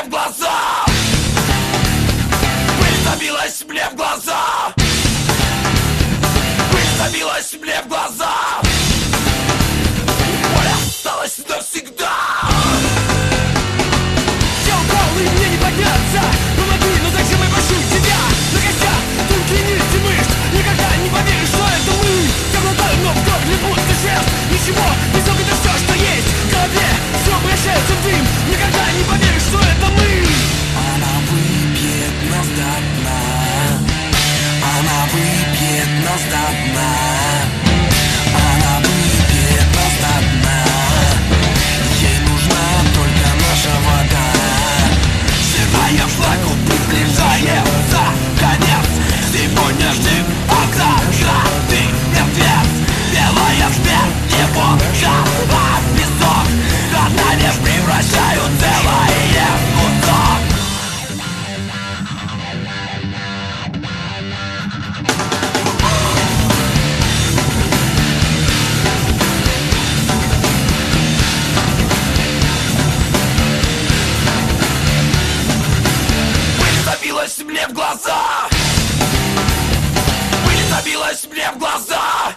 в глаза. Пыль забилась мне в глаза. Пыль забилась мне в глаза. Боль осталась навсегда. Я упал и мне не подняться. Помоги, но зачем я прошу тебя? На костях тонкие нити мышц. Никогда не поверишь, что это мы. Я глотаю, но в кровь не будто шерсть. Ничего, песок это все, что есть. В голове все превращается в дым. Никогда не поверишь, что это мы. Она выпьет нас до дна. Она выпьет нас до дна. Она выпьет нас до дна. Ей нужна только наша вода. Сырая флагу приближается конец. Сегодня жди, а завтра ты мертвец. Белая смерть не водка, а песок. Страдания превращают целое в кусок. Пыль забилась мне в глаза. Пыль забилась мне в глаза.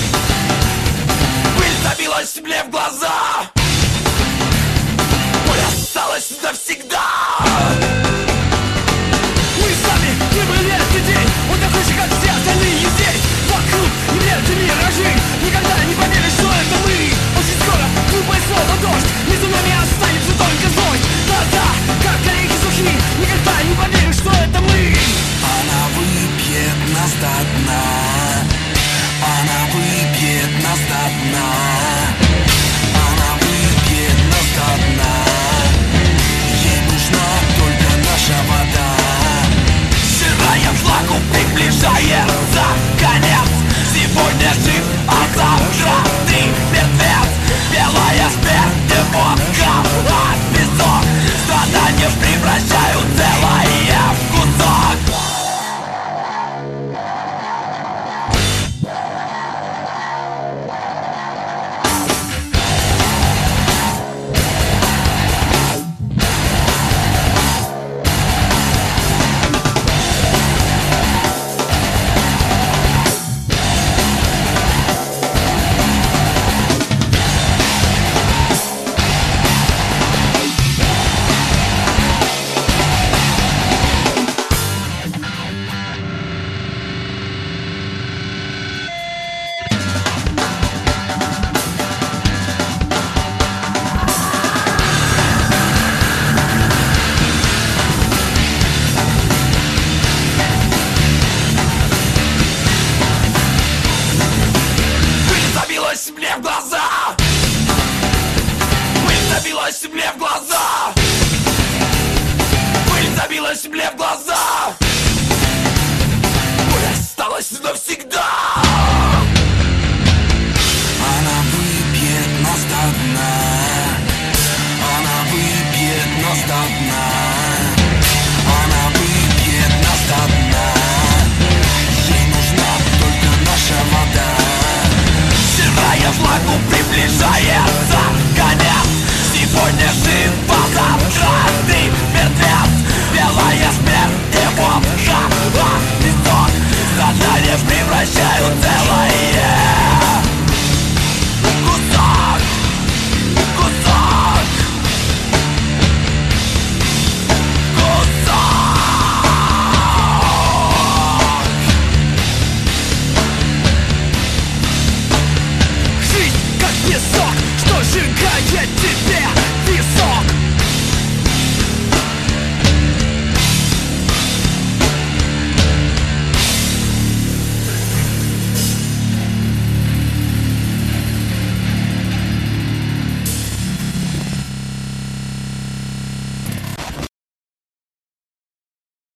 Пыль забилась мне в глаза. Боль осталась навсегда. Мы сами выбрали этот день. Он такой же, как все остальные здесь. Вокруг неведомые миражи. Никогда не поверишь, что это мы. Очень скоро глупое слово дождь. Между нами останется только злость. Глаза, как орехи сухие. Никогда не поверишь, что это мы. Она выпьет нас до дна. Она выпьет нас до дна. Она выпьет нас до дна. Ей нужна только наша вода. Сырая флагу приближается конец. Сегодня жив, а завтра ты мертвец. Белая смерть не водка, а песок. Страдания превращают целое в кусок. Мне в глаза. Пыль забилась мне в глаза. Пыль забилась мне в глаза.